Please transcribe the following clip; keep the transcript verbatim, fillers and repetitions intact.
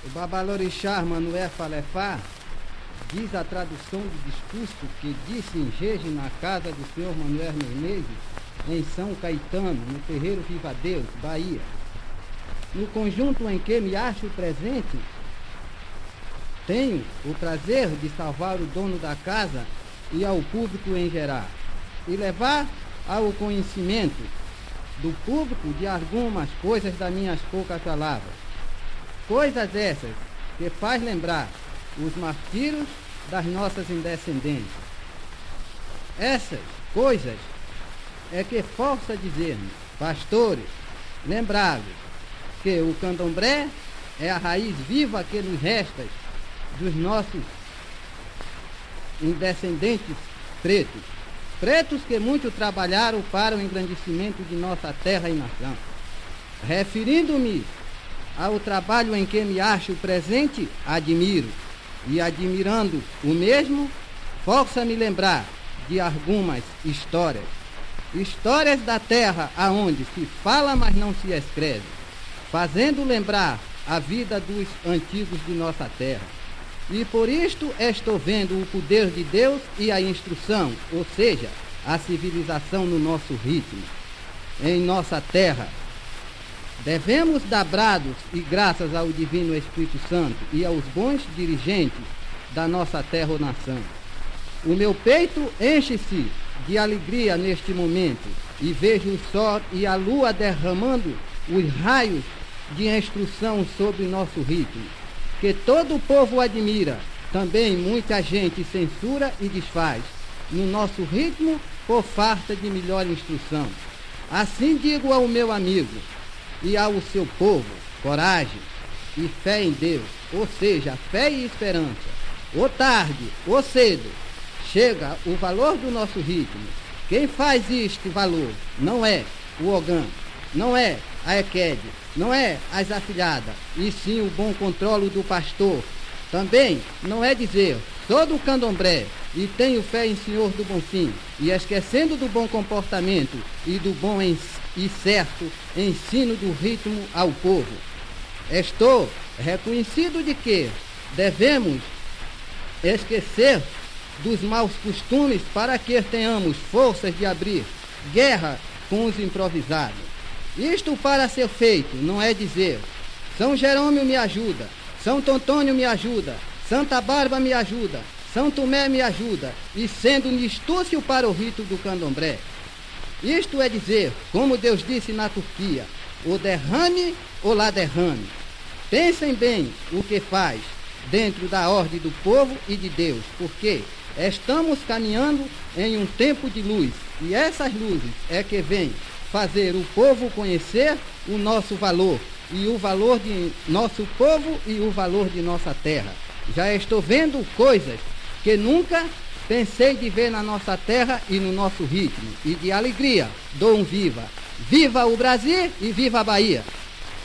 O Babalorixá Manoel Falefá diz a tradução do discurso que disse em Jeje na casa do senhor Manuel Menezes, em São Caetano, no terreiro Viva Deus, Bahia. No conjunto em que me acho presente, tenho o prazer de salvar o dono da casa e ao público em geral, e levar ao conhecimento do público de algumas coisas das minhas poucas palavras. Coisas essas que faz lembrar os martírios das nossas indescendências. Essas coisas é que força dizer-nos, pastores, lembrai-vos que o candomblé é a raiz viva que nos resta dos nossos indescendentes pretos, pretos que muito trabalharam para o engrandecimento de nossa terra e nação. Referindo-me ao trabalho em que me acho presente, admiro, e admirando o mesmo, força-me lembrar de algumas histórias, histórias da terra aonde se fala, mas não se escreve, fazendo lembrar a vida dos antigos de nossa terra. E por isto estou vendo o poder de Deus e a instrução, ou seja, a civilização no nosso ritmo, em nossa terra. Devemos dar brados e graças ao Divino Espírito Santo e aos bons dirigentes da nossa terra ou nação. O meu peito enche-se de alegria neste momento e vejo o sol e a lua derramando os raios de instrução sobre nosso ritmo, que todo o povo admira. Também muita gente censura e desfaz no nosso ritmo por falta de melhor instrução. Assim digo ao meu amigo e ao seu povo, coragem e fé em Deus, ou seja, fé e esperança. Ou tarde, ou cedo, chega o valor do nosso ritmo. Quem faz este valor não é o Ogã, não é a Equede, não é as afilhadas, e sim o bom controle do pastor. Também não é dizer, sou do candomblé e tenho fé em Senhor do Bom Fim, e esquecendo do bom comportamento e do bom e certo ensino do ritmo ao povo. Estou reconhecido de que devemos esquecer dos maus costumes para que tenhamos forças de abrir guerra com os improvisados. Isto para ser feito não é dizer, São Jerônimo me ajuda, São Antônio me ajuda, Santa Bárbara me ajuda, São Tomé me ajuda, e sendo nistúcio para o rito do candomblé. Isto é dizer, como Deus disse na Turquia, ou derrame ou lá derrame. Pensem bem o que faz dentro da ordem do povo e de Deus, porque estamos caminhando em um tempo de luz, e essas luzes é que vêm fazer o povo conhecer o nosso valor, e o valor de nosso povo e o valor de nossa terra. Já estou vendo coisas que nunca pensei de ver na nossa terra e no nosso ritmo, e de alegria dou um viva. Viva o Brasil e viva a Bahia!